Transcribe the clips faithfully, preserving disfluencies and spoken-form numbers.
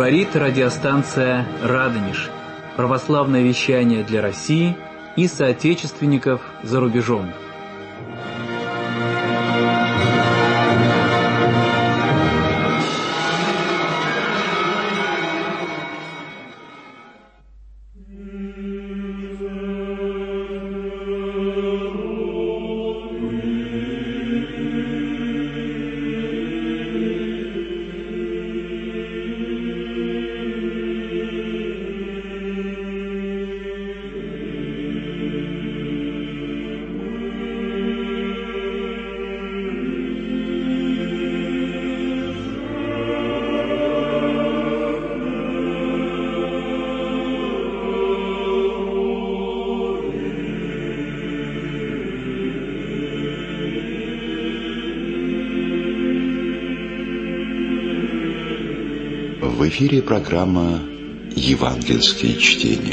Говорит радиостанция «Радонеж». Православное вещание для России и соотечественников за рубежом. В эфире программа «Евангельские чтения».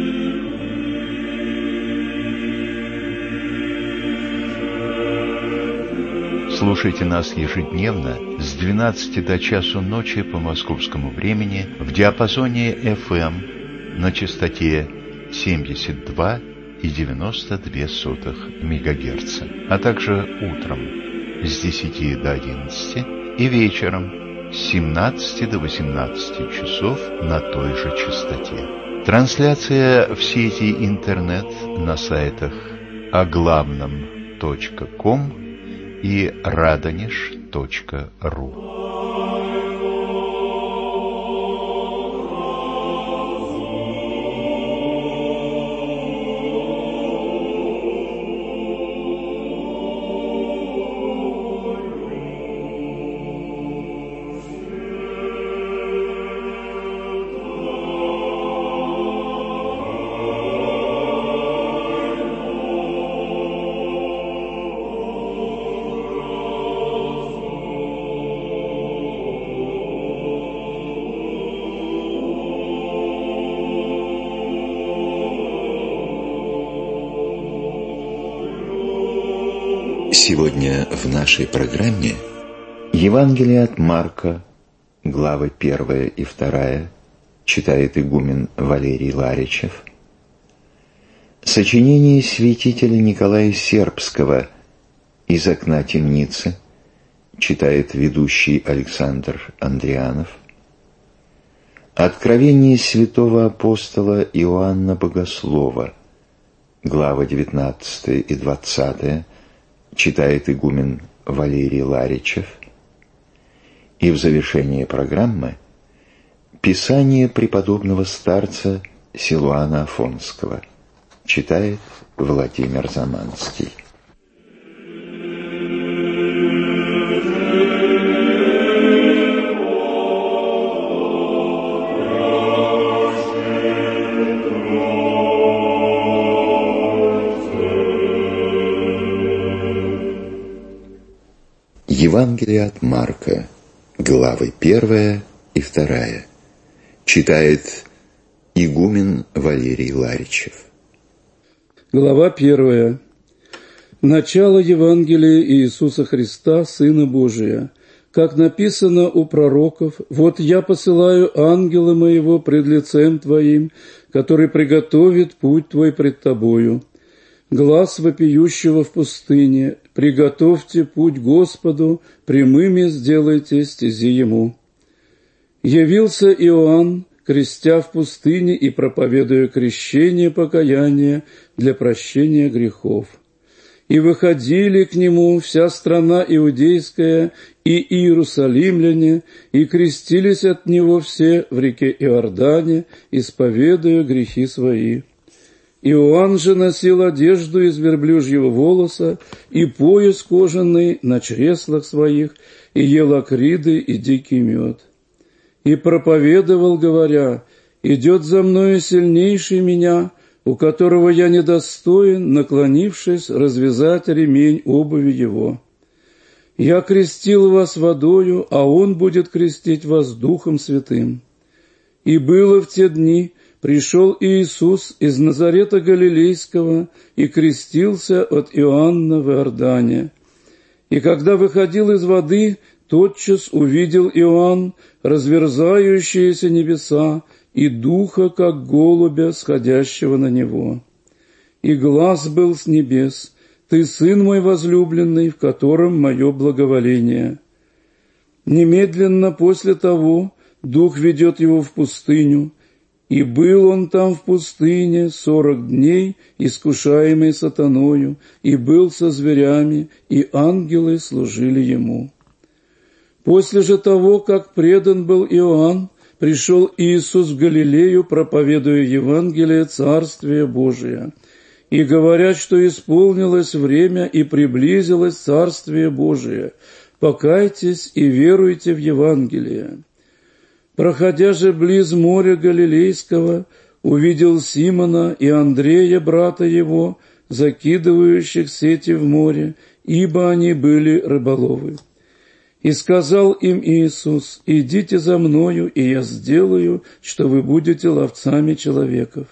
Слушайте нас ежедневно с двенадцати до часу ночи по московскому времени в диапазоне эф эм на частоте семьдесят два и девяносто две сотых мегагерца, а также утром с десяти до одиннадцати и вечером с семнадцати до восемнадцати часов на той же частоте. Трансляция в сети интернет на сайтах о главном точка ком и радонеж точка ру. Сегодня в нашей программе Евангелие от Марка, главы первая и вторая, читает игумен Валерий Ларичев. Сочинение святителя Николая Сербского «Из окна темницы» читает ведущий Александр Андрианов. Откровение святого апостола Иоанна Богослова, главы девятнадцатая и двадцатая, читает игумен Валерий Ларичев. И в завершение программы Писание преподобного старца Силуана Афонского читает Владимир Заманский. Евангелие от Марка, главы первая и вторая, читает игумен Валерий Ларичев. Глава первая. Начало Евангелия Иисуса Христа, Сына Божия. Как написано у пророков: «Вот я посылаю ангела моего пред лицем твоим, который приготовит путь твой пред тобою. Глас вопиющего в пустыне: приготовьте путь Господу, прямыми сделайте стези Ему». Явился Иоанн, крестя в пустыне и проповедуя крещение покаяния для прощения грехов. И выходили к Нему вся страна иудейская и иерусалимляне, и крестились от Него все в реке Иордане, исповедуя грехи свои. Иоанн же носил одежду из верблюжьего волоса и пояс кожаный на чреслах своих, и ел акриды и дикий мед. И проповедовал, говоря: «Идет за мною сильнейший меня, у которого я недостоин, наклонившись, развязать ремень обуви его. Я крестил вас водою, а он будет крестить вас Духом Святым». И было в те дни, пришел Иисус из Назарета Галилейского и крестился от Иоанна в Иордане. И когда выходил из воды, тотчас увидел Иоанн разверзающиеся небеса и духа, как голубя, сходящего на него. И глас был с небес: «Ты сын мой возлюбленный, в котором мое благоволение». Немедленно после того дух ведет его в пустыню, и был он там в пустыне сорок дней, искушаемый сатаною, и был со зверями, и ангелы служили ему. После же того, как предан был Иоанн, пришел Иисус в Галилею, проповедуя Евангелие Царствия Божия, и говорят, что исполнилось время и приблизилось Царствие Божие. Покайтесь и веруйте в Евангелие. Проходя же близ моря Галилейского, увидел Симона и Андрея, брата его, закидывающих сети в море, ибо они были рыболовы. И сказал им Иисус: «Идите за мною, и я сделаю, что вы будете ловцами человеков».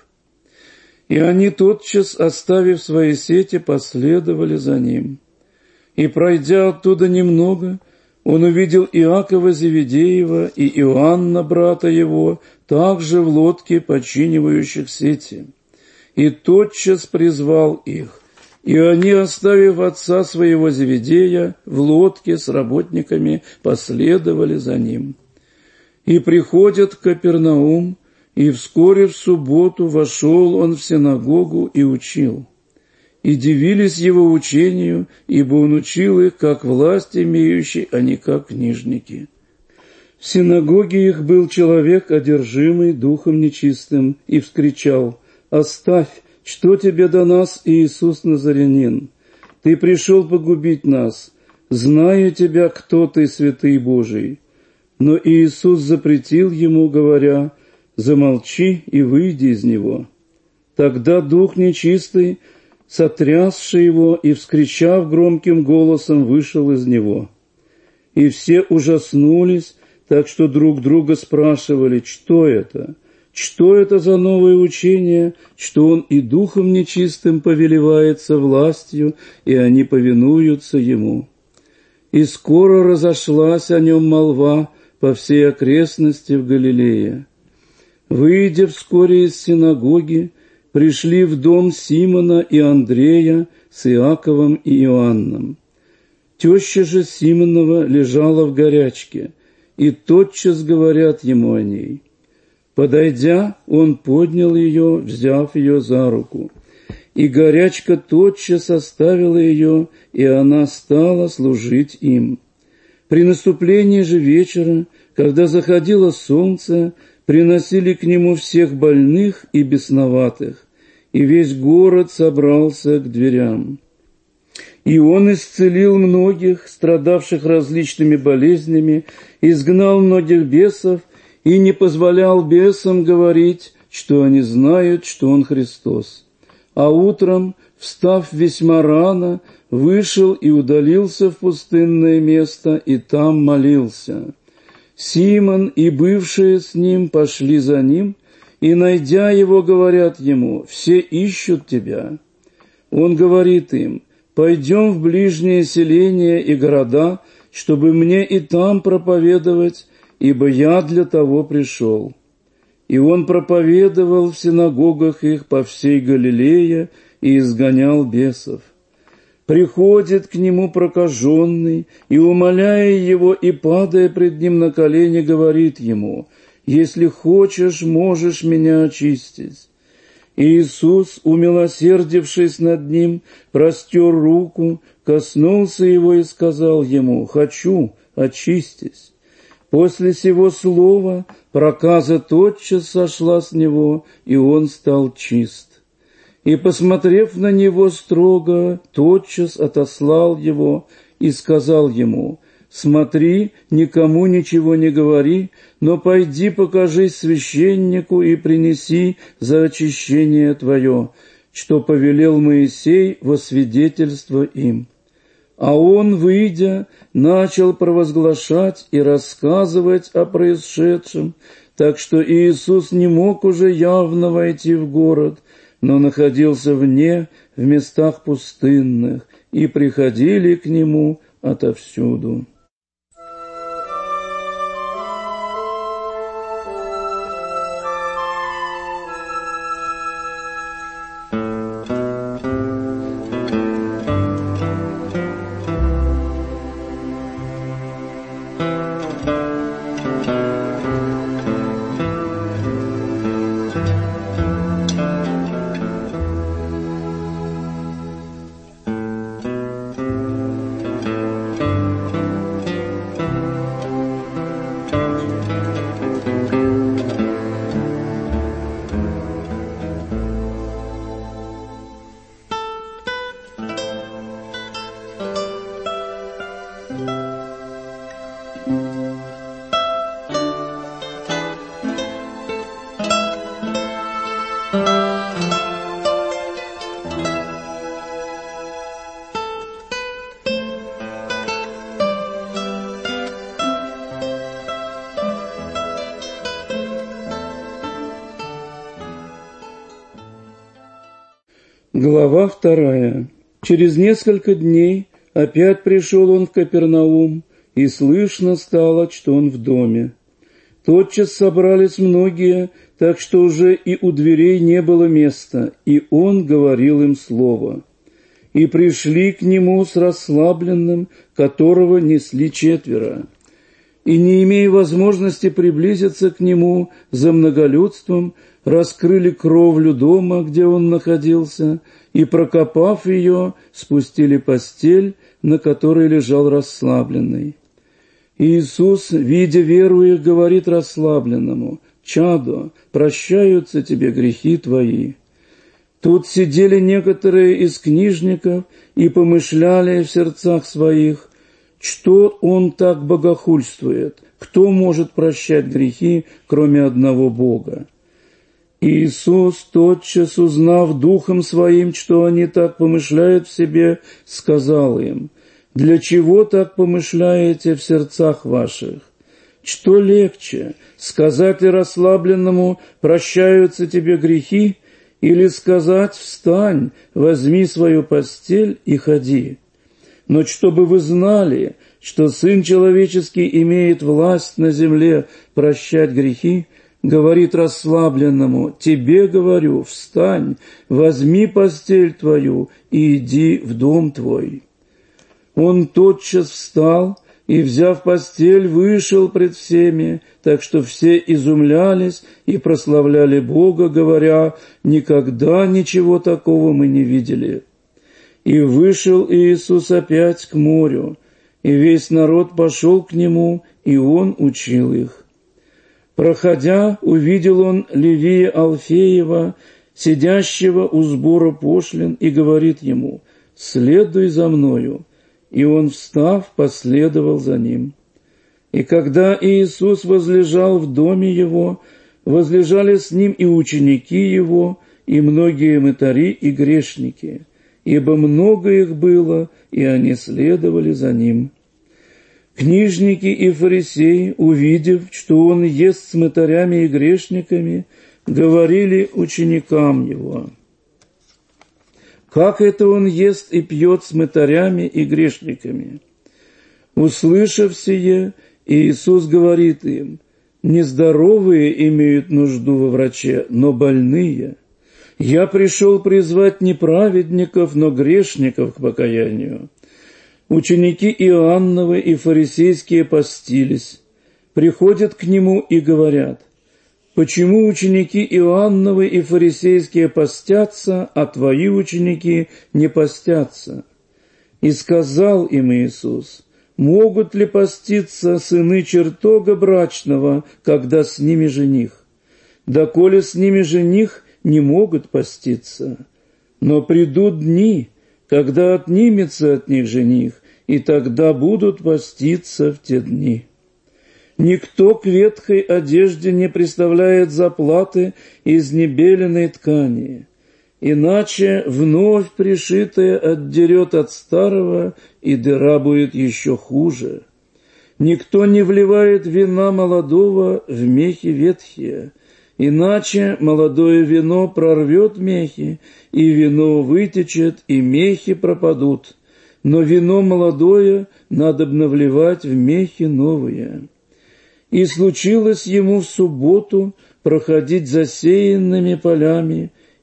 И они тотчас, оставив свои сети, последовали за ним. И, пройдя оттуда немного, он увидел Иакова Зеведеева и Иоанна, брата его, также в лодке, починивающих сети. И тотчас призвал их, и они, оставив отца своего Зеведея в лодке с работниками, последовали за ним. И приходят в Капернаум, и вскоре в субботу вошел он в синагогу и учил. И дивились его учению, ибо он учил их, как власть имеющий, а не как книжники. В синагоге их был человек, одержимый духом нечистым, и вскричал: «Оставь, что тебе до нас, Иисус Назарянин? Ты пришел погубить нас. Знаю тебя, кто ты, святый Божий». Но Иисус запретил ему, говоря: «Замолчи и выйди из него». Тогда дух нечистый, сотрясший его и вскричав громким голосом, вышел из него. И все ужаснулись, так что друг друга спрашивали: что это? Что это за новое учение, что он и духом нечистым повелевается властью, и они повинуются ему? И скоро разошлась о нем молва по всей окрестности в Галилее. Выйдя вскоре из синагоги, пришли в дом Симона и Андрея с Иаковом и Иоанном. Теща же Симонова лежала в горячке, и тотчас говорят ему о ней. Подойдя, он поднял ее, взяв ее за руку, и горячка тотчас оставила ее, и она стала служить им. При наступлении же вечера, когда заходило солнце, приносили к нему всех больных и бесноватых, и весь город собрался к дверям. И он исцелил многих, страдавших различными болезнями, изгнал многих бесов и не позволял бесам говорить, что они знают, что он Христос. А утром, встав весьма рано, вышел и удалился в пустынное место, и там молился. Симон и бывшие с ним пошли за ним, и, найдя его, говорят ему: «Все ищут тебя». Он говорит им: «Пойдем в ближние селения и города, чтобы мне и там проповедовать, ибо я для того пришел». И он проповедовал в синагогах их по всей Галилее и изгонял бесов. Приходит к нему прокаженный, и, умоляя его и падая пред ним на колени, говорит ему: «Если хочешь, можешь меня очистить». Иисус, умилосердившись над ним, простер руку, коснулся его и сказал ему: «Хочу, очистись». После сего слова проказа тотчас сошла с него, и он стал чист. И, посмотрев на него строго, тотчас отослал его и сказал ему: «Смотри, никому ничего не говори, но пойди покажись священнику и принеси за очищение твое, что повелел Моисей во свидетельство им». А он, выйдя, начал провозглашать и рассказывать о происшедшем, так что Иисус не мог уже явно войти в город, но находился вне, в местах пустынных, и приходили к нему отовсюду. Глава вторая. Через несколько дней опять пришел он в Капернаум, и слышно стало, что он в доме. Тотчас собрались многие, так что уже и у дверей не было места, и он говорил им слово. И пришли к нему с расслабленным, которого несли четверо. И, не имея возможности приблизиться к нему за многолюдством, раскрыли кровлю дома, где он находился, и, прокопав ее, спустили постель, на которой лежал расслабленный. Иисус, видя веру их, говорит расслабленному: «Чадо, прощаются тебе грехи твои». Тут сидели некоторые из книжников и помышляли в сердцах своих: что он так богохульствует? Кто может прощать грехи, кроме одного Бога? Иисус, тотчас узнав духом своим, что они так помышляют в себе, сказал им: «Для чего так помышляете в сердцах ваших? Что легче, сказать ли расслабленному: прощаются тебе грехи, или сказать: встань, возьми свою постель и ходи? Но чтобы вы знали, что Сын Человеческий имеет власть на земле прощать грехи, говорит расслабленному: тебе говорю, встань, возьми постель твою и иди в дом твой». Он тотчас встал и, взяв постель, вышел пред всеми, так что все изумлялись и прославляли Бога, говоря: никогда ничего такого мы не видели. И вышел Иисус опять к морю, и весь народ пошел к нему, и он учил их. Проходя, увидел он Левия Алфеева, сидящего у сбора пошлин, и говорит ему: «Следуй за мною». И он, встав, последовал за ним. И когда Иисус возлежал в доме его, возлежали с ним и ученики его, и многие мытари и грешники, ибо много их было, и они следовали за ним. Книжники и фарисеи, увидев, что он ест с мытарями и грешниками, говорили ученикам его: «Как это он ест и пьет с мытарями и грешниками?» Услышав сие, Иисус говорит им: «Нездоровые имеют нужду во враче, но больные. Я пришел призвать не праведников, но грешников к покаянию». Ученики Иоанновы и фарисейские постились, приходят к нему и говорят: «Почему ученики Иоанновы и фарисейские постятся, а твои ученики не постятся?» И сказал им Иисус: «Могут ли поститься сыны чертога брачного, когда с ними жених? Доколе с ними жених, не могут поститься. Но придут дни, когда отнимется от них жених, и тогда будут поститься в те дни. Никто к ветхой одежде не приставляет заплаты из небеленой ткани, иначе вновь пришитое отдерет от старого, и дыра будет еще хуже. Никто не вливает вина молодого в мехи ветхие, иначе молодое вино прорвет мехи, и вино вытечет, и мехи пропадут. Но вино молодое надобно вливать в мехи новые». И случилось ему в субботу проходить засеянными полями,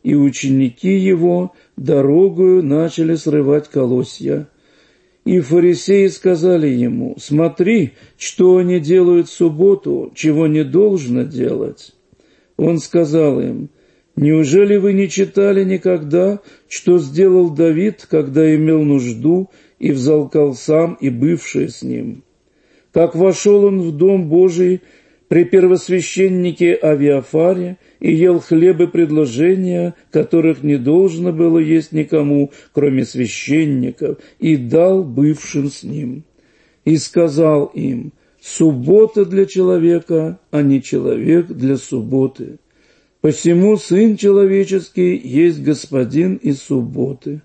и ученики его дорогою начали срывать колосья. И фарисеи сказали ему: «Смотри, что они делают в субботу, чего не должно делать». Он сказал им: «Неужели вы не читали никогда, что сделал Давид, когда имел нужду и взалкал сам и бывшие с ним? Как вошел он в дом Божий при первосвященнике Авиафаре и ел хлебы предложения, которых не должно было есть никому, кроме священников, и дал бывшим с ним. И сказал им: суббота для человека, а не человек для субботы. Посему Сын Человеческий есть Господин и субботы».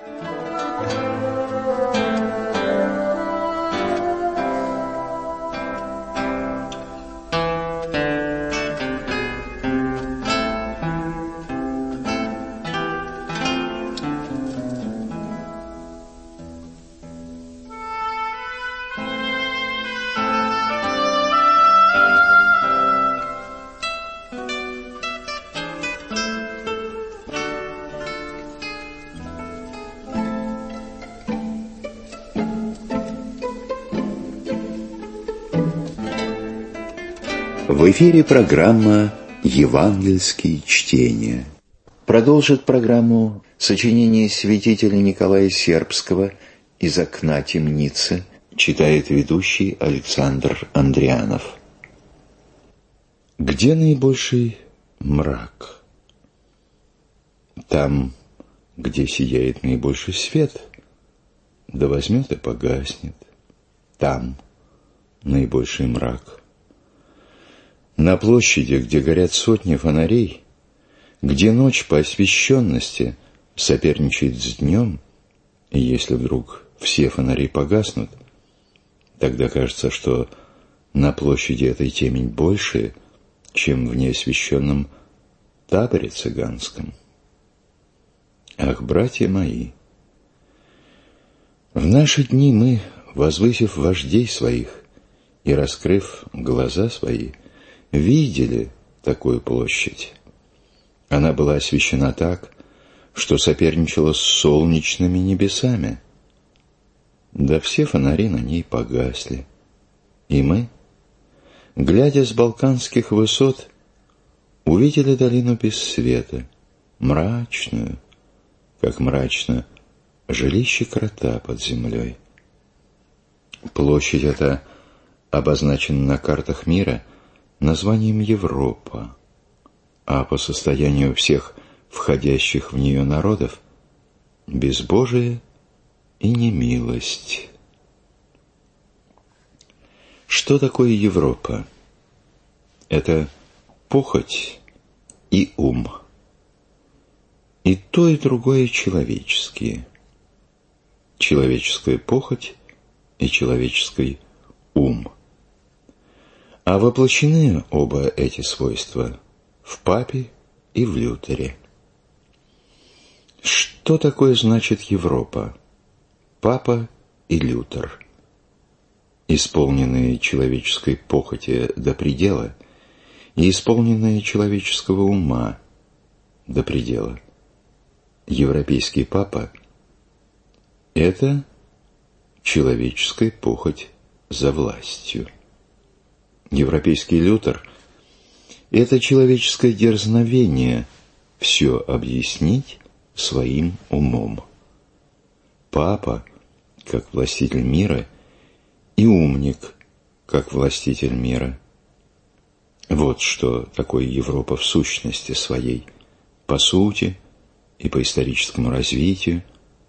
В эфире программа «Евангельские чтения». Продолжит программу сочинение святителя Николая Сербского «Из окна темницы», читает ведущий Александр Андрианов. Где наибольший мрак? Там, где сияет наибольший свет, да возьмет и погаснет. Там наибольший мрак. На площади, где горят сотни фонарей, где ночь по освещенности соперничает с днем, и если вдруг все фонари погаснут, тогда кажется, что на площади этой темень больше, чем в неосвещенном таборе цыганском. Ах, братья мои, в наши дни мы, возвысив вождей своих и раскрыв глаза свои, видели такую площадь. Она была освещена так, что соперничала с солнечными небесами. Да все фонари на ней погасли. И мы, глядя с балканских высот, увидели долину без света, мрачную, как мрачно жилище крота под землей. Площадь эта обозначена на картах мира названием Европа, а по состоянию всех входящих в нее народов безбожие и немилость. Что такое Европа? Это похоть и ум. И то, и другое человеческие. Человеческая похоть и человеческий ум. А воплощены оба эти свойства в папе и в Лютере. Что такое значит Европа? Папа и Лютер, исполненные человеческой похоти до предела и исполненные человеческого ума до предела. Европейский папа – это человеческая похоть за властью. Европейский Лютер – это человеческое дерзновение все объяснить своим умом. Папа, как властитель мира, и умник, как властитель мира. Вот что такое Европа в сущности своей, по сути и по историческому развитию.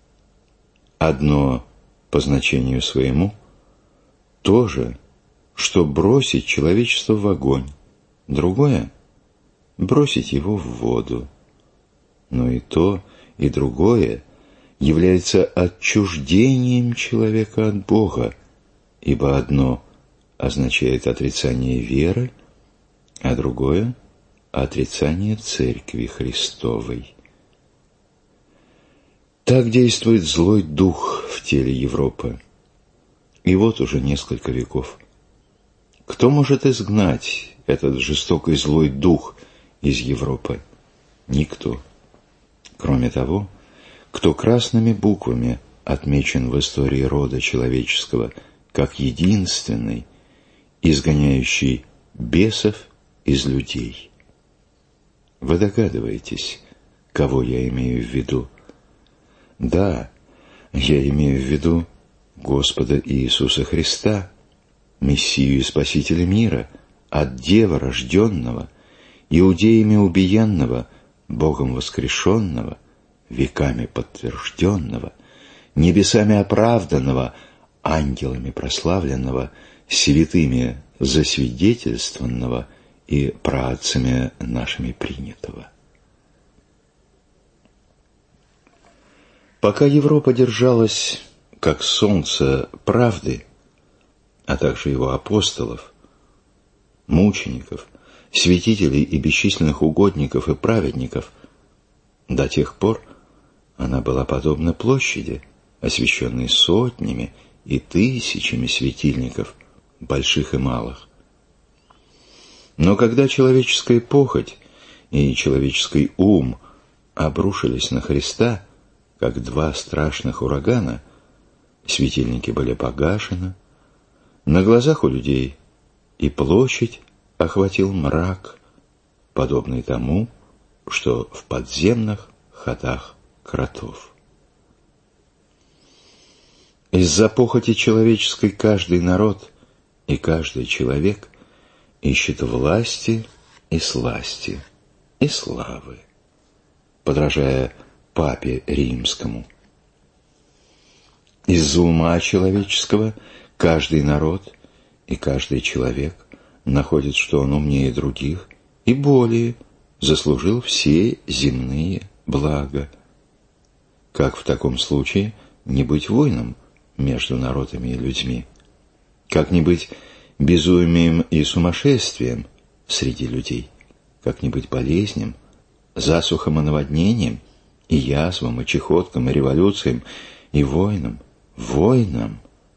Одно по значению своему – то же, что бросить человечество в огонь, другое – бросить его в воду. Но и то, и другое является отчуждением человека от Бога, ибо одно означает отрицание веры, а другое – отрицание Церкви Христовой. Так действует злой дух в теле Европы. И вот уже несколько веков. Кто может изгнать этот жестокий злой дух из Европы? Никто. кроме того, кто красными буквами отмечен в истории рода человеческого как единственный, изгоняющий бесов из людей. Вы догадываетесь, кого я имею в виду? Да, я имею в виду Господа Иисуса Христа, Мессию и Спасителя мира, от Дева рожденного, иудеями убиенного, Богом воскрешенного, веками подтвержденного, небесами оправданного, ангелами прославленного, святыми засвидетельствованного и праотцами нашими принятого. Пока Европа держалась, как солнце правды, а также его апостолов, мучеников, святителей и бесчисленных угодников и праведников, до тех пор она была подобна площади, освещенной сотнями и тысячами светильников, больших и малых. Но когда человеческая похоть и человеческий ум обрушились на Христа, как два страшных урагана, светильники были погашены, на глазах у людей и площадь охватил мрак, подобный тому, что в подземных ходах кротов. Из-за похоти человеческой каждый народ и каждый человек ищет власти и сласти, и славы, подражая Папе Римскому. Из-за ума человеческого каждый народ и каждый человек находит, что он умнее других и более заслужил все земные блага. Как в таком случае не быть войном между народами и людьми? Как не быть безумием и сумасшествием среди людей? Как не быть болезням, засухом и наводнением, и язвам, и чехоткам, и революциям, и войнам, войнам?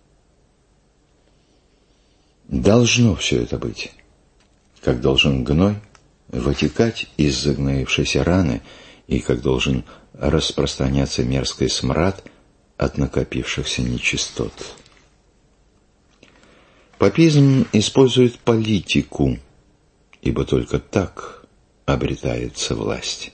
Должно все это быть, как должен гной вытекать из загноившейся раны и как должен распространяться мерзкий смрад от накопившихся нечистот. Папизм использует политику, ибо только так обретается власть.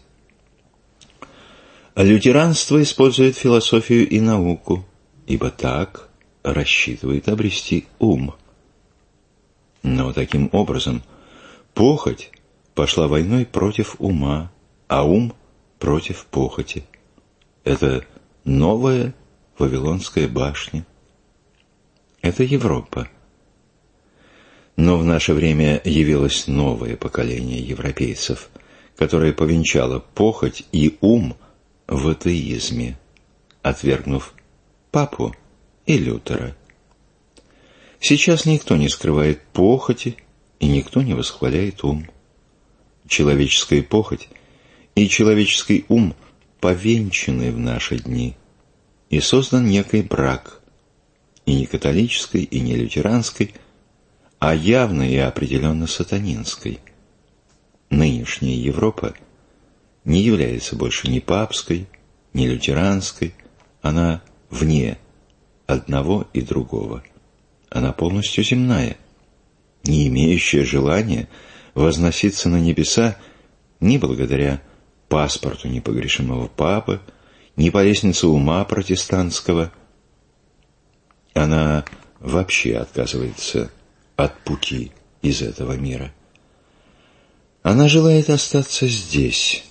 А лютеранство использует философию и науку, ибо так рассчитывает обрести ум. Но таким образом похоть пошла войной против ума, а ум против похоти. Это новая Вавилонская башня. Это Европа. Но в наше время явилось новое поколение европейцев, которое повенчало похоть и ум в атеизме, отвергнув Папу и Лютера. Сейчас никто не скрывает похоти, и никто не восхваляет ум. Человеческая похоть и человеческий ум повенчаны в наши дни, и создан некий брак, и не католической, и не лютеранской, а явно и определенно сатанинской. Нынешняя Европа не является больше ни папской, ни лютеранской, она вне одного и другого. Она полностью земная, не имеющая желания возноситься на небеса ни благодаря паспорту непогрешимого папы, ни по лестнице ума протестантского. Она вообще отказывается от пути из этого мира. Она желает остаться здесь.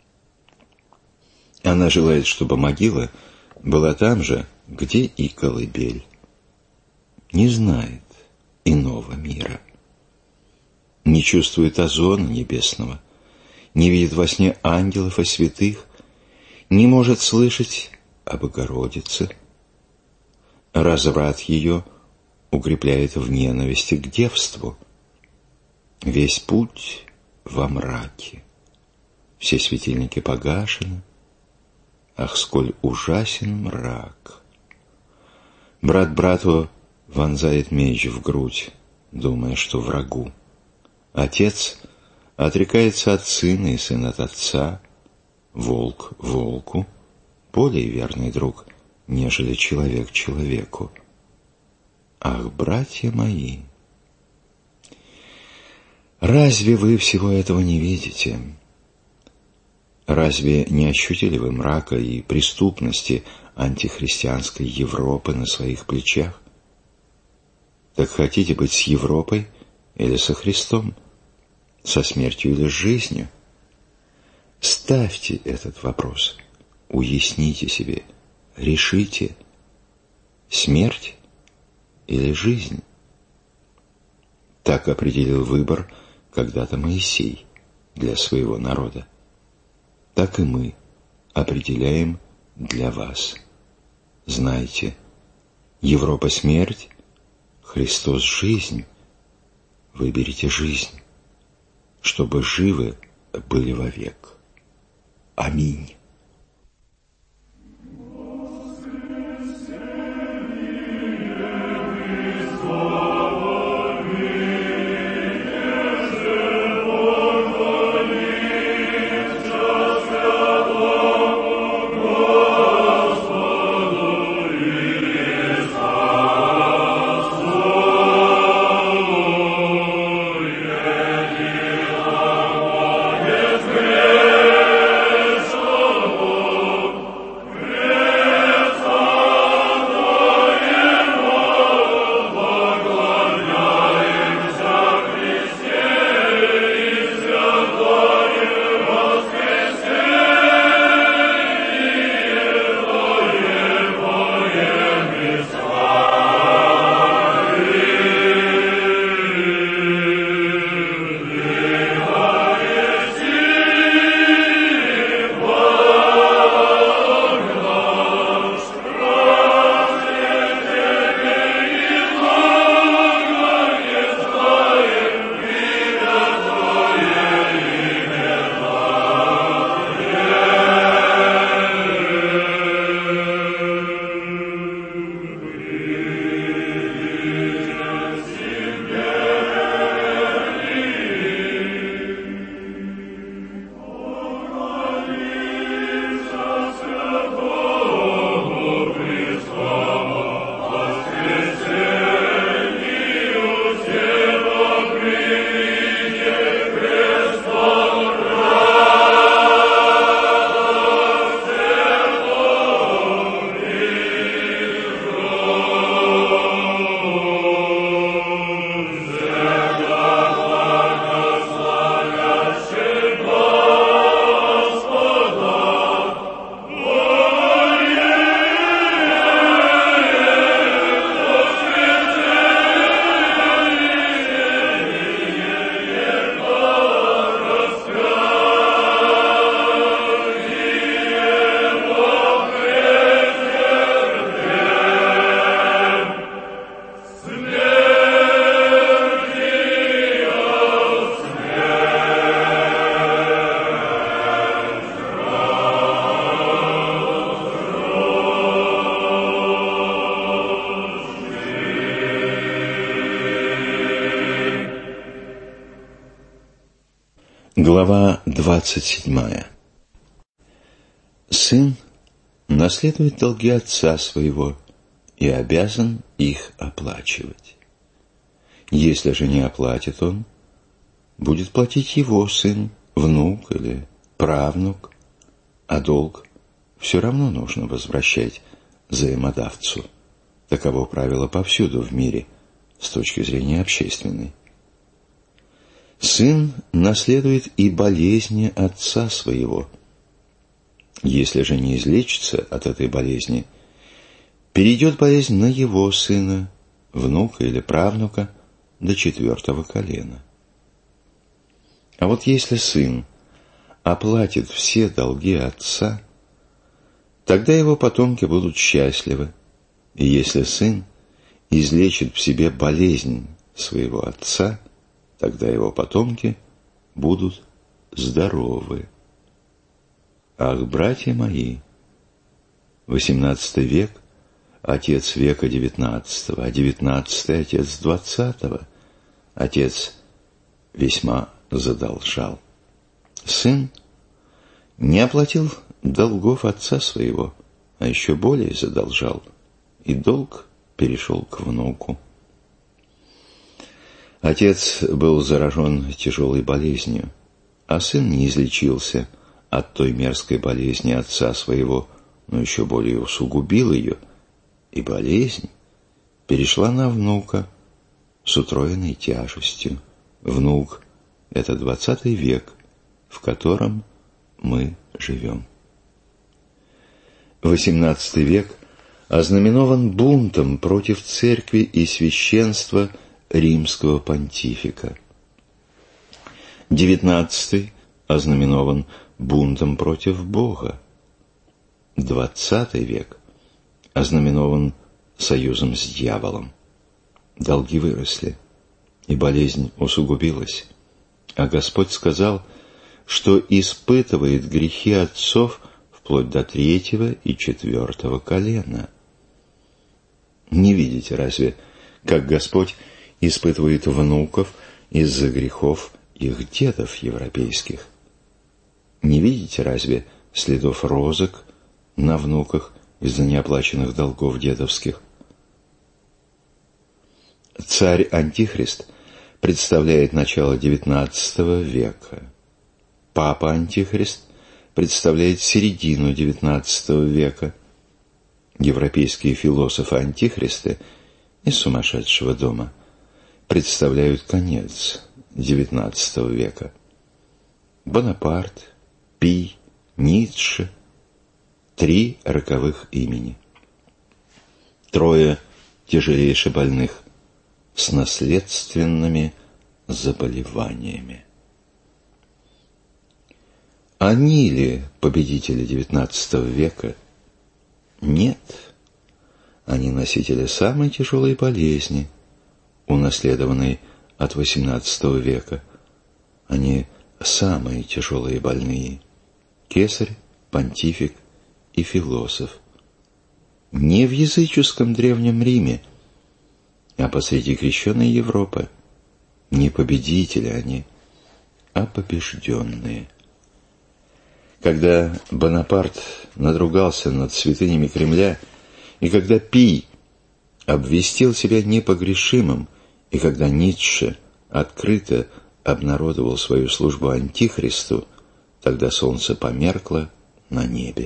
Она желает, чтобы могила была там же, где и колыбель. Не знает иного мира. Не чувствует озона небесного, не видит во сне ангелов и святых, не может слышать о Богородице. Разврат ее укрепляет в ненависти к девству. Весь путь во мраке. Все светильники погашены. Ах, сколь ужасен мрак! Брат брату вонзает меч в грудь, думая, что врагу. Отец отрекается от сына и сын от отца. волк волку более верный друг, нежели человек человеку. Ах, братья мои, разве вы всего этого не видите? Разве не ощутили вы мрака и преступности антихристианской Европы на своих плечах? Так хотите быть с Европой или со Христом, со смертью или с жизнью? Ставьте этот вопрос, уясните себе, решите, смерть или жизнь. Так определил выбор когда-то Моисей для своего народа. Так и мы определяем для вас. Знайте, Европа — смерть, Христос — жизнь. Выберите жизнь, чтобы живы были вовек. Аминь. Глава двадцать седьмая. Сын наследует долги отца своего и обязан их оплачивать. Если же не оплатит он, будет платить его сын, внук или правнук, а долг все равно нужно возвращать взаимодавцу. Таково правило повсюду в мире с точки зрения общественной. Сын наследует и болезни отца своего. Если же не излечится от этой болезни, перейдет болезнь на его сына, внука или правнука до четвертого колена. А вот если сын оплатит все долги отца, тогда его потомки будут счастливы. И если сын излечит в себе болезнь своего отца, тогда его потомки будут здоровы. Ах, братья мои, восемнадцатый век – отец века девятнадцатого, а девятнадцатый – отец двадцатого. Отец весьма задолжал. Сын не оплатил долгов отца своего, а еще более задолжал, и долг перешел к внуку. Отец был заражен тяжелой болезнью, а сын не излечился от той мерзкой болезни отца своего, но еще более усугубил ее, и болезнь перешла на внука с утроенной тяжестью. Внук — это двадцатый век, в котором мы живем. Восемнадцатый век ознаменован бунтом против церкви и священства римского понтифика. Девятнадцатый ознаменован бунтом против Бога. Двадцатый век ознаменован союзом с дьяволом. Долги выросли, и болезнь усугубилась. А Господь сказал, что испытывает грехи отцов вплоть до третьего и четвертого колена. Не видите разве, как Господь испытывает внуков из-за грехов их дедов европейских? Не видите разве следов розок на внуках из-за неоплаченных долгов дедовских? Царь Антихрист представляет начало девятнадцатого века. Папа Антихрист представляет середину девятнадцатого века. Европейские философы Антихриста из сумасшедшего дома представляют конец девятнадцатого века. Бонапарт, Пий, Ницше — три роковых имени. Трое тяжелейше больных с наследственными заболеваниями. Они ли победители девятнадцатого века? Нет. Они носители самой тяжелой болезни, унаследованной от восемнадцатого века. Они самые тяжелые больные. Кесарь, понтифик и философ. Не в языческом Древнем Риме, а посреди крещенной Европы. Не победители они, а побежденные. Когда Бонапарт надругался над святынями Кремля, и когда Пий обвестил себя непогрешимым, и когда Ницше открыто обнародовал свою службу Антихристу, тогда солнце померкло на небе.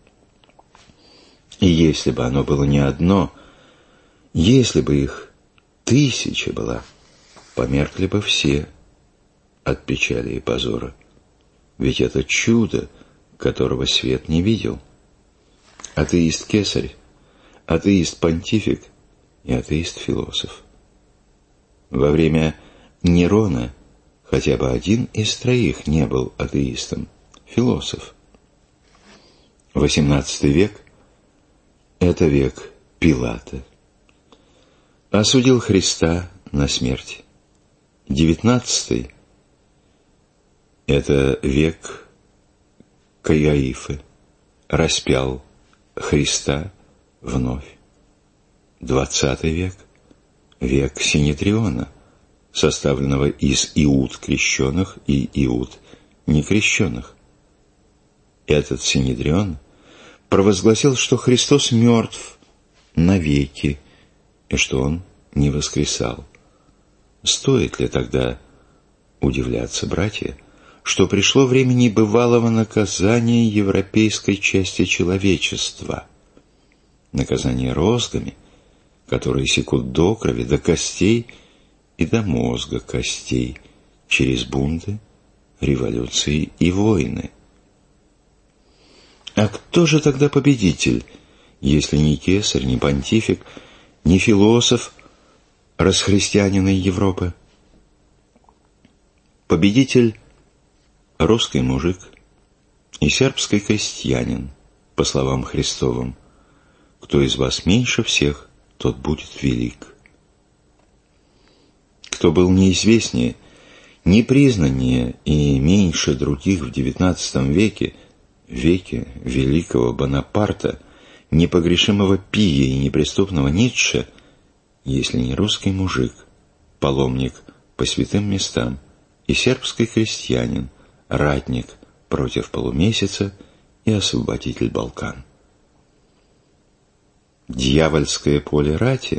И если бы оно было не одно, если бы их тысяча была, померкли бы все от печали и позора. Ведь это чудо, которого свет не видел. Атеист-кесарь, атеист-понтифик и атеист-философ. Во время Нерона хотя бы один из троих не был атеистом, философ. Восемнадцатый век — это век Пилата. Осудил Христа на смерть. Девятнадцатый — это век Каиафы, распял Христа вновь. Двадцатый век — век Синедриона, составленного из иуд крещенных и иуд некрещенных. Этот Синедрион провозгласил, что Христос мертв навеки и что Он не воскресал. Стоит ли тогда удивляться, братья, что пришло время небывалого наказания европейской части человечества, наказание розгами, которые секут до крови, до костей и до мозга костей, через бунты, революции и войны? А кто же тогда победитель, если не кесарь, не понтифик, не философ, расхристианина Европы? Победитель — русский мужик и сербский крестьянин, по словам Христовым. Кто из вас меньше всех, тот будет велик. Кто был неизвестнее, непризнаннее и меньше других в девятнадцатом веке, веке великого Бонапарта, непогрешимого Пия и неприступного Ницше, если не русский мужик, паломник по святым местам, и сербский крестьянин, ратник против полумесяца и освободитель Балкан. Дьявольское поле рати,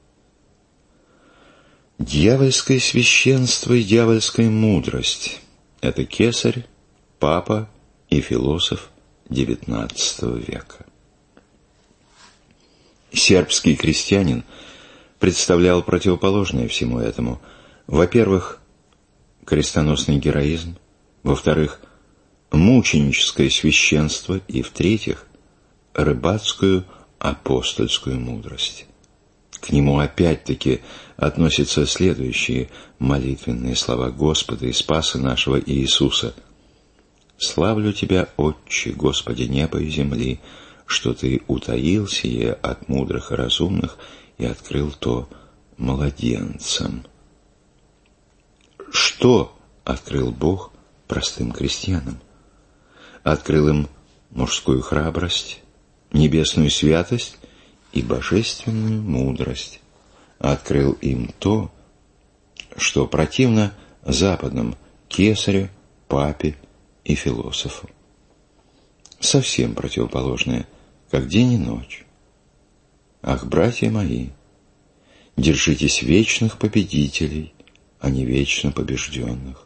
дьявольское священство и дьявольская мудрость – это кесарь, папа и философ девятнадцатого века. Сербский крестьянин представлял противоположное всему этому. Во-первых, крестоносный героизм, во-вторых, мученическое священство и, в-третьих, рыбацкую апостольскую мудрость. К нему опять-таки относятся следующие молитвенные слова Господа и Спаса нашего Иисуса. «Славлю Тебя, Отче, Господи неба и земли, что Ты утаил сие от мудрых и разумных и открыл то младенцам». Что открыл Бог простым крестьянам? Открыл им мужскую храбрость, небесную святость и божественную мудрость. Открыл им то, что противно западным кесарю, папе и философу. Совсем противоположное, как день и ночь. Ах, братья мои, держитесь вечных победителей, а не вечно побежденных.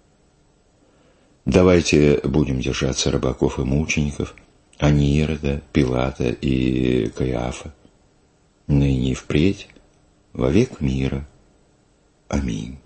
Давайте будем держаться рабаков и мучеников, а не Ирода, Пилата и Каиафа, ныне и впредь, во век мира. Аминь.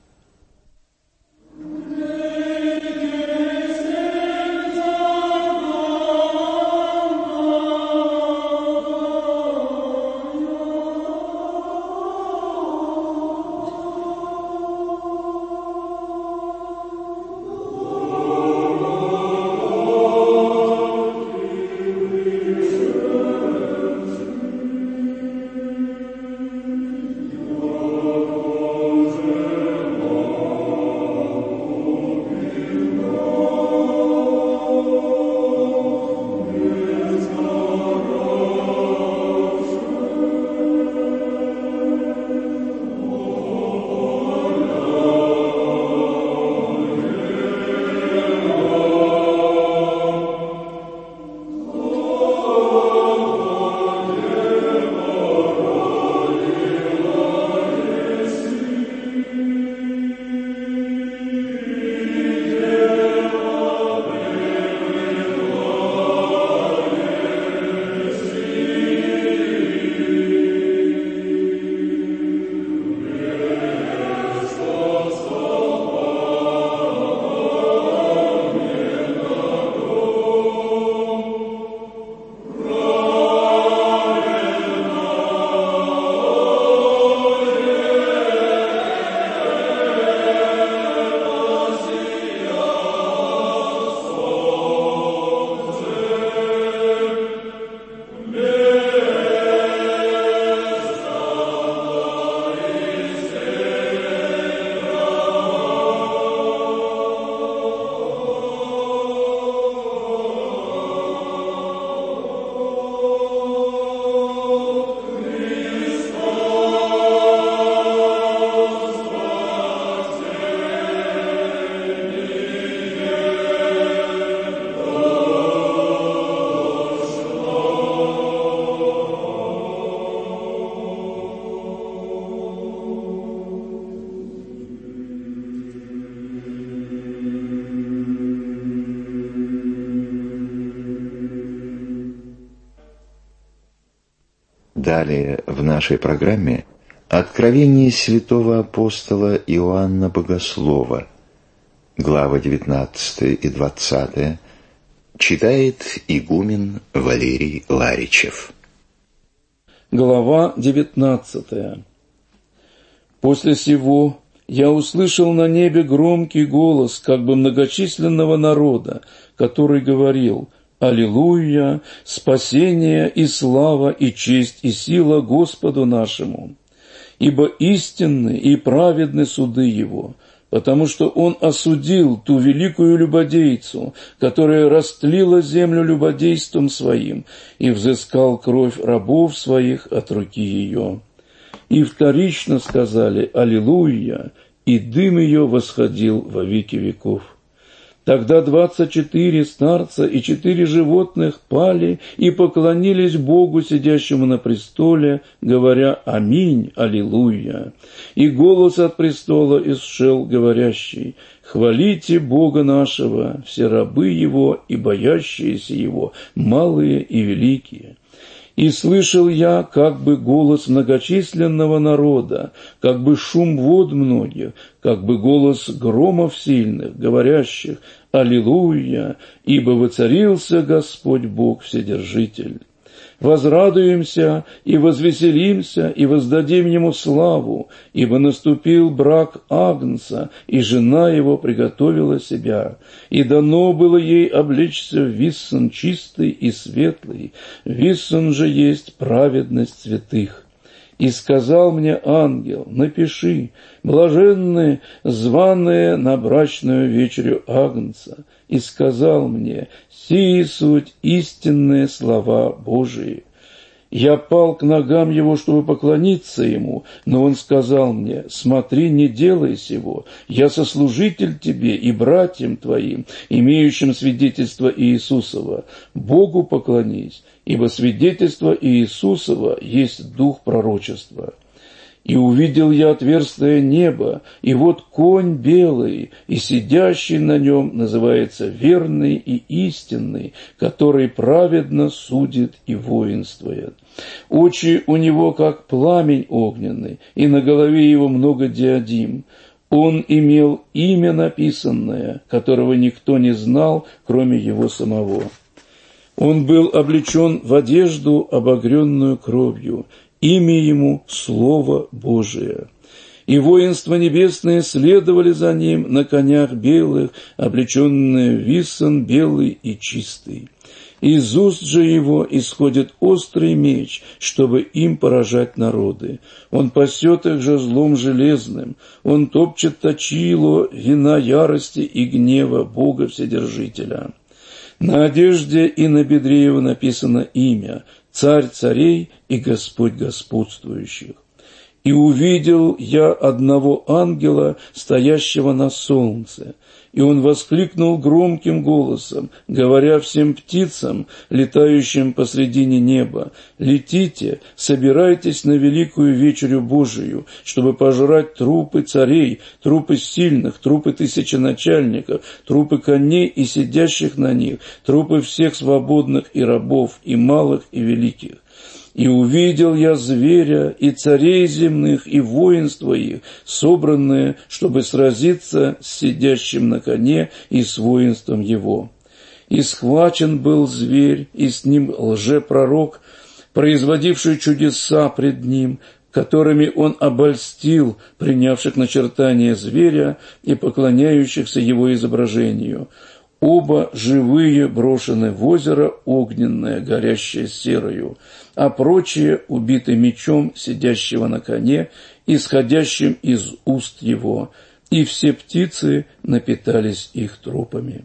Далее в нашей программе «Откровение святого апостола Иоанна Богослова», главы девятнадцатая и двадцатая, читает игумен Валерий Ларичев. Глава девятнадцатая. «После сего я услышал на небе громкий голос, как бы многочисленного народа, который говорил: Аллилуйя, спасение и слава, и честь, и сила Господу нашему, ибо истинны и праведны суды Его, потому что Он осудил ту великую любодейцу, которая растлила землю любодейством Своим, и взыскал кровь рабов Своих от руки ее. И вторично сказали Аллилуйя, и дым ее восходил во веки веков. Тогда двадцать четыре старца и четыре животных пали и поклонились Богу, сидящему на престоле, говоря: «Аминь, аллилуйя». И голос от престола исшел, говорящий: «Хвалите Бога нашего, все рабы Его и боящиеся Его, малые и великие». И слышал я как бы голос многочисленного народа, как бы шум вод многих, как бы голос громов сильных, говорящих: «Аллилуйя, ибо воцарился Господь Бог Вседержитель». Возрадуемся и возвеселимся, и воздадим Ему славу, ибо наступил брак Агнца, и жена его приготовила себя, и дано было ей облечься в виссон чистый и светлый, виссон же есть праведность святых. И сказал мне ангел: напиши: блаженны званые на брачную вечерю Агнца. И сказал мне: сии суть истинные слова Божии. Я пал к ногам его, чтобы поклониться ему, но он сказал мне: смотри, не делай сего, я сослужитель тебе и братьям твоим, имеющим свидетельство Иисусова. Богу поклонись, ибо свидетельство Иисусова есть дух пророчества. И увидел я отверстие неба, и вот конь белый, и сидящий на нем называется верный и истинный, который праведно судит и воинствует. Очи у него, как пламень огненный, и на голове его много диадим. Он имел имя написанное, которого никто не знал, кроме его самого. Он был облечен в одежду, обогренную кровью. Имя ему — Слово Божие. И воинства небесные следовали за ним на конях белых, облеченные в виссон белый и чистый. Из уст же его исходит острый меч, чтобы им поражать народы. Он пасет их же злом железным, он топчет точило вина ярости и гнева Бога Вседержителя. На одежде и на бедре его написано имя — Царь царей и Господь господствующих. И увидел я одного ангела, стоящего на солнце, и он воскликнул громким голосом, говоря всем птицам, летающим посредине неба: «Летите, собирайтесь на великую вечерю Божию, чтобы пожрать трупы царей, трупы сильных, трупы тысяченачальников, трупы коней и сидящих на них, трупы всех свободных и рабов, и малых, и великих». И увидел я зверя, и царей земных, и воинства их, собранные, чтобы сразиться с сидящим на коне и с воинством его. И схвачен был зверь, и с ним лжепророк, производивший чудеса пред ним, которыми он обольстил принявших начертание зверя и поклоняющихся его изображению. Оба живые брошены в озеро огненное, горящее серою, а прочие убиты мечом сидящего на коне, исходящим из уст его, и все птицы напитались их трупами.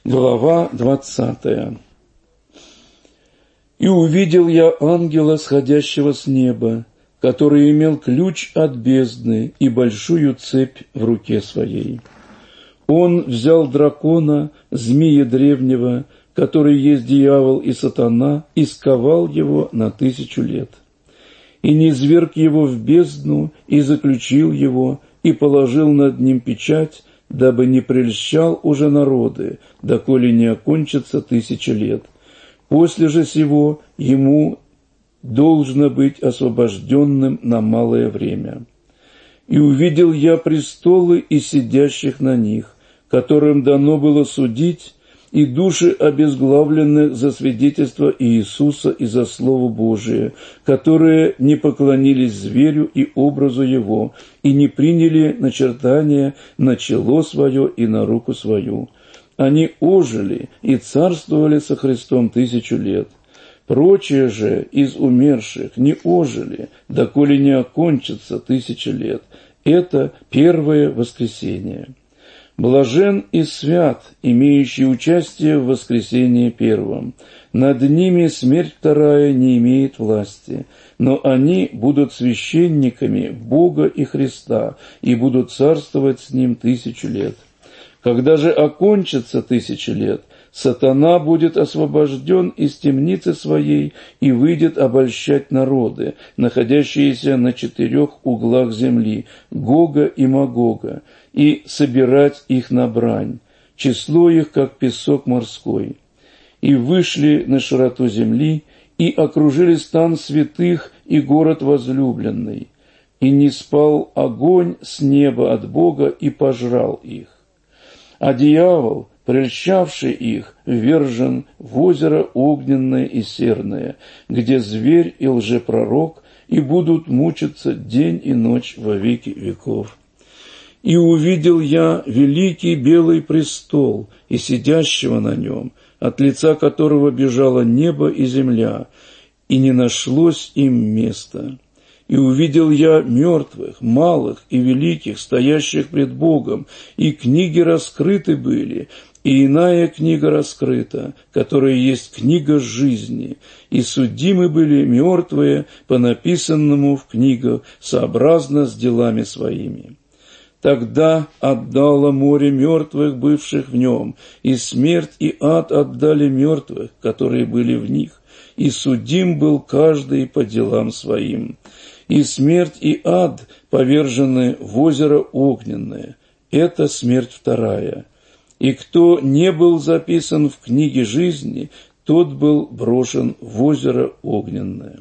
Глава двадцатая. «И увидел я ангела, сходящего с неба, который имел ключ от бездны и большую цепь в руке своей. Он взял дракона, змея древнего, который есть дьявол и сатана, и сковал его на тысячу лет. И низверг его в бездну, и заключил его, и положил над ним печать, дабы не прельщал уже народы, доколе не окончится тысяча лет. После же сего ему должно быть освобожденным на малое время. И увидел я престолы и сидящих на них, которым дано было судить, и души обезглавленных за свидетельство Иисуса и за Слово Божие, которые не поклонились зверю и образу его, и не приняли начертания на чело свое и на руку свою. Они ожили и царствовали со Христом тысячу лет. Прочие же из умерших не ожили, доколе не окончится тысяча лет. Это первое воскресение. Блажен и свят, имеющий участие в воскресении первом. Над ними смерть вторая не имеет власти, но они будут священниками Бога и Христа и будут царствовать с Ним тысячу лет. Когда же окончится тысяча лет, сатана будет освобожден из темницы своей и выйдет обольщать народы, находящиеся на четырех углах земли, Гога и Магога, и собирать их на брань, число их, как песок морской. И вышли на широту земли, и окружили стан святых и город возлюбленный, и не спал огонь с неба от Бога и пожрал их. А дьявол, прельщавший их, ввержен в озеро огненное и серное, где зверь и лжепророк, и будут мучиться день и ночь во веки веков. И увидел я великий белый престол и сидящего на нем, от лица которого бежало небо и земля, и не нашлось им места. И увидел я мертвых, малых и великих, стоящих пред Богом, и книги раскрыты были, и иная книга раскрыта, которая есть книга жизни, и судимы были мертвые по написанному в книгах, сообразно с делами своими. Тогда отдало море мертвых, бывших в нем, и смерть и ад отдали мертвых, которые были в них, и судим был каждый по делам своим. И смерть и ад повержены в озеро огненное. Это смерть вторая. И кто не был записан в книге жизни, тот был брошен в озеро огненное.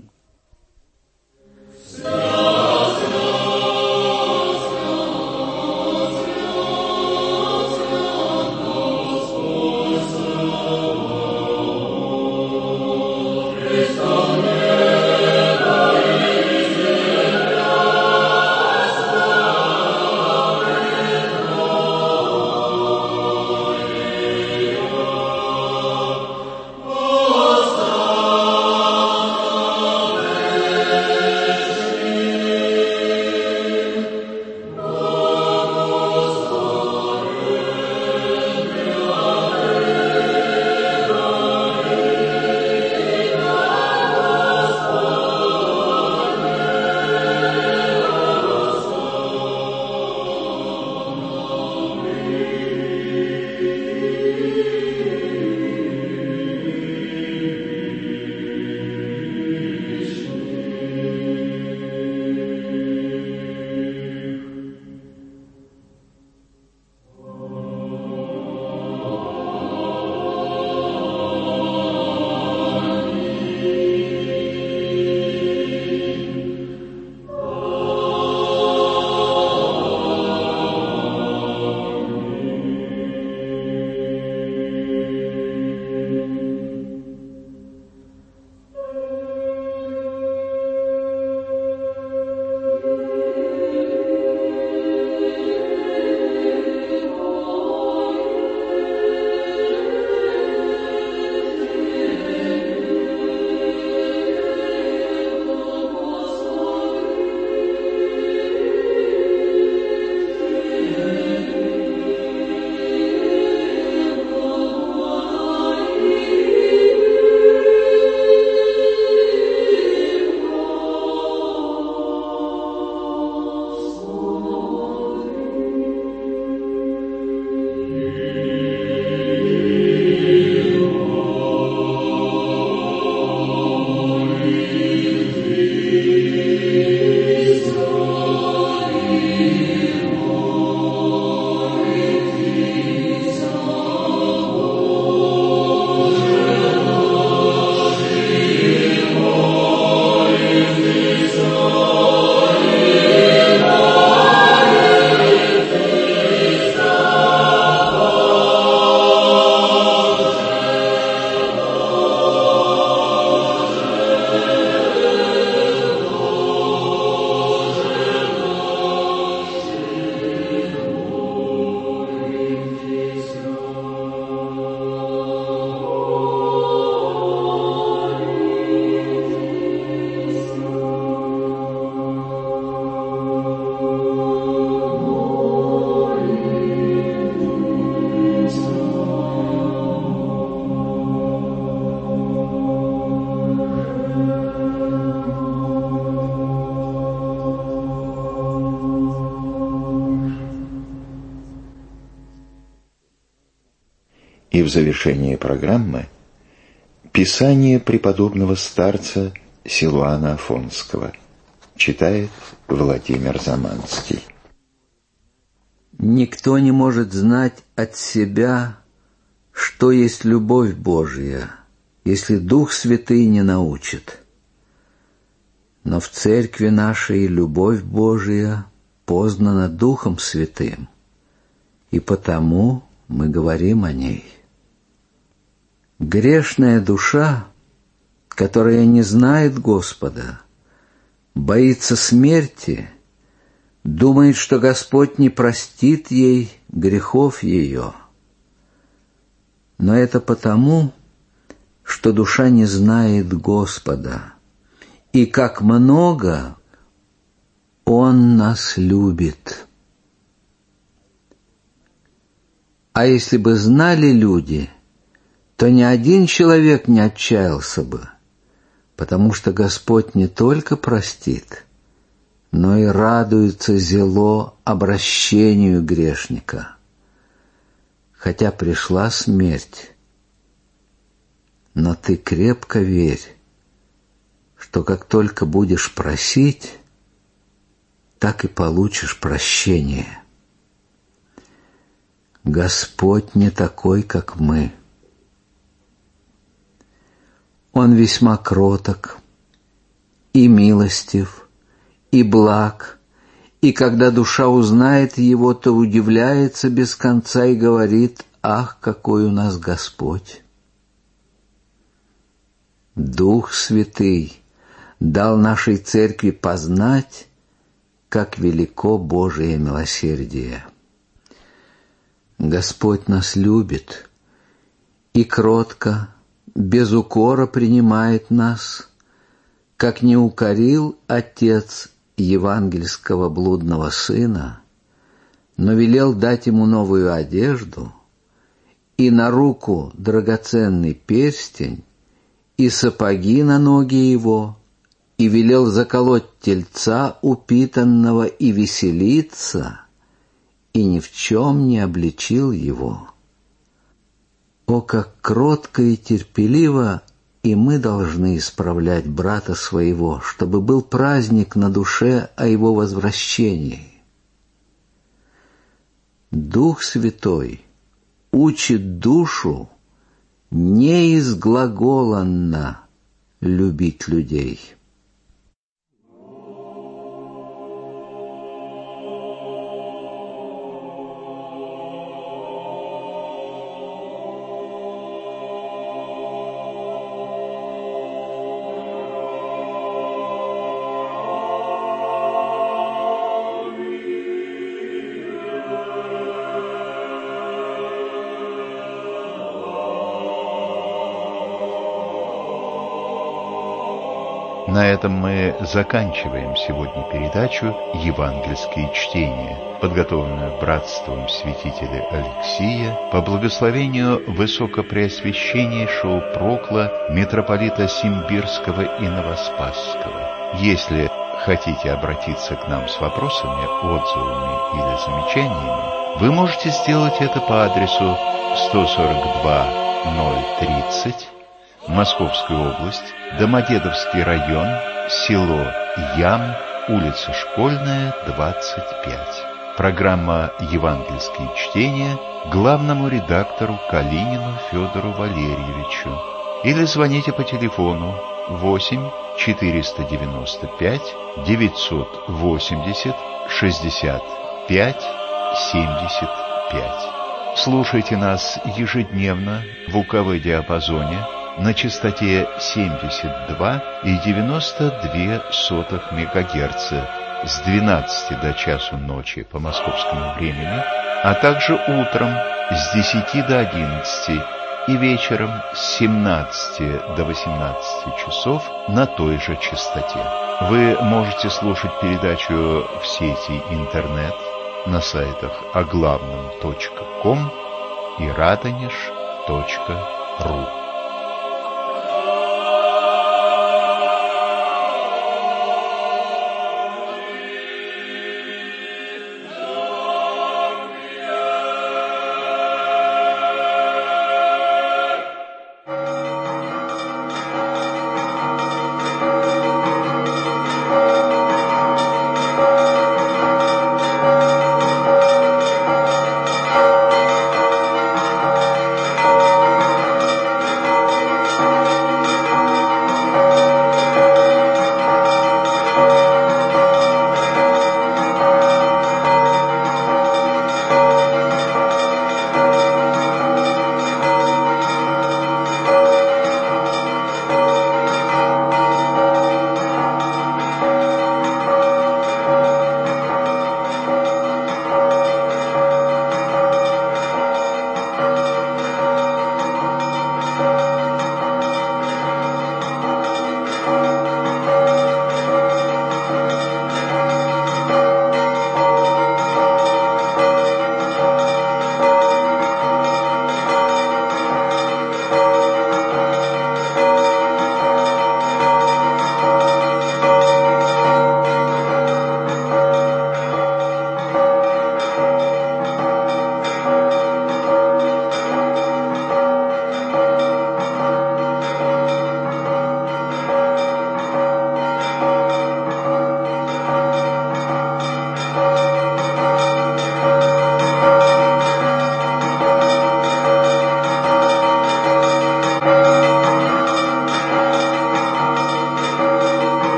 И в завершении программы Писание преподобного старца Силуана Афонского читает Владимир Заманский. Никто не может знать от себя, что есть любовь Божия, если Дух Святый не научит. Но в церкви нашей любовь Божия познана Духом Святым, и потому мы говорим о ней. Грешная душа, которая не знает Господа, боится смерти, думает, что Господь не простит ей грехов ее. Но это потому, что душа не знает Господа, и как много Он нас любит. А если бы знали люди, то ни один человек не отчаялся бы, потому что Господь не только простит, но и радуется зело обращению грешника. Хотя пришла смерть, но ты крепко верь, что как только будешь просить, так и получишь прощение. Господь не такой, как мы. Он весьма кроток и милостив, и благ, и когда душа узнает Его, то удивляется без конца и говорит: «Ах, какой у нас Господь!» Дух Святый дал нашей церкви познать, как велико Божие милосердие. Господь нас любит и кротко, без укора принимает нас, как не укорил Отец евангельского блудного сына, но велел дать ему новую одежду и на руку драгоценный перстень и сапоги на ноги его, и велел заколоть тельца упитанного и веселиться, и ни в чем не обличил его. О, как кротко и терпеливо и мы должны исправлять брата своего, чтобы был праздник на душе о его возвращении. Дух Святой учит душу неизглаголанно любить людей. На этом мы заканчиваем сегодня передачу «Евангельские чтения», подготовленную братством святителя Алексия по благословению Высокопреосвященнейшего Прокла митрополита Симбирского и Новоспасского. Если хотите обратиться к нам с вопросами, отзывами или замечаниями, вы можете сделать это по адресу сто сорок два ноль тридцать, Московская область, Домодедовский район, село Ям, улица Школьная, двадцать пять. Программа «Евангельские чтения» главному редактору Калинину Федору Валерьевичу. Или звоните по телефону восемь четыреста девяносто пять девятьсот восемьдесят шестьдесят пять семьдесят пять. Слушайте нас ежедневно в УКВ-диапазоне на частоте семьдесят два и девяносто две сотых мегагерца с двенадцати до часу ночи по московскому времени, а также утром с десяти до одиннадцати и вечером с семнадцати до восемнадцати часов на той же частоте. Вы можете слушать передачу в сети интернет на сайтах оглавном точка ком и радонеж точка ру.